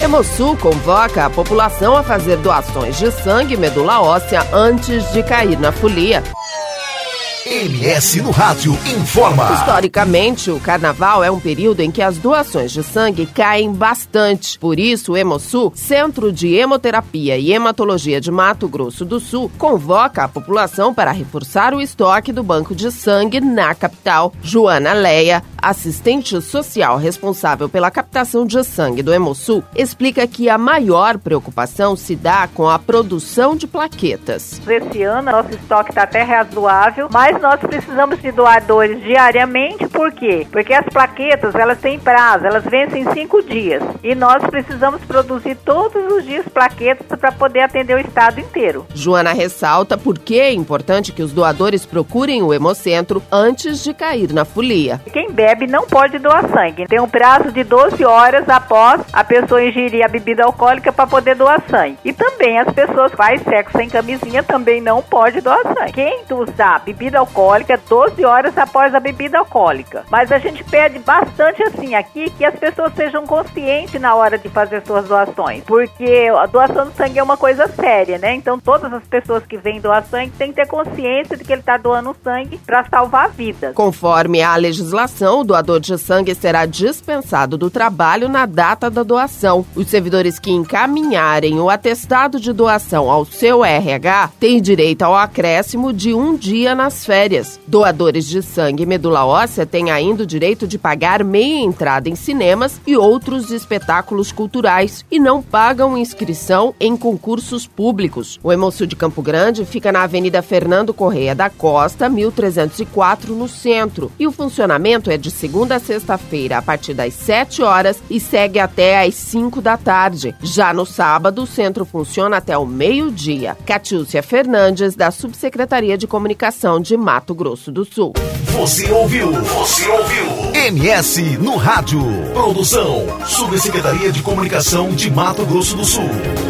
Hemosul convoca a população a fazer doações de sangue e medula óssea antes de cair na folia. MS no Rádio informa. Historicamente, o carnaval é um período em que as doações de sangue caem bastante. Por isso, o Hemosul, Centro de Hemoterapia e Hematologia de Mato Grosso do Sul, convoca a população para reforçar o estoque do banco de sangue na capital. Joana Leia, assistente social responsável pela captação de sangue do Hemosul, explica que a maior preocupação se dá com a produção de plaquetas. Esse ano, nosso estoque está até razoável, mas nós precisamos de doadores diariamente. Por quê? Porque as plaquetas, elas têm prazo, elas vencem em 5 dias. E nós precisamos produzir todos os dias plaquetas para poder atender o estado inteiro. Joana ressalta por que é importante que os doadores procurem o Hemocentro antes de cair na folia. Quem bebe não pode doar sangue. Tem um prazo de 12 horas após a pessoa ingerir a bebida alcoólica para poder doar sangue. E também as pessoas que fazem sexo sem camisinha também não pode doar sangue. Quem usar bebida alcoólica 12 horas após a bebida alcoólica. Mas a gente pede bastante assim aqui que as pessoas sejam conscientes na hora de fazer suas doações, porque a doação de sangue é uma coisa séria, né? Então todas as pessoas que vêm doar sangue têm que ter consciência de que ele está doando sangue para salvar vidas. Conforme a legislação, o doador de sangue será dispensado do trabalho na data da doação. Os servidores que encaminharem o atestado de doação ao seu RH têm direito ao acréscimo de 1 dia nas férias. Doadores de sangue e medula óssea têm ainda o direito de pagar meia entrada em cinemas e outros espetáculos culturais e não pagam inscrição em concursos públicos. O Hemosul de Campo Grande fica na Avenida Fernando Correia da Costa, 1304, no centro. E o funcionamento é de segunda a sexta-feira, a partir das 7 horas e segue até às 5 da tarde. Já no sábado, o centro funciona até o meio-dia. Catiúcia Fernandes, da Subsecretaria de Comunicação de Mato Grosso do Sul. Você ouviu MS no Rádio. Produção, Subsecretaria de Comunicação de Mato Grosso do Sul.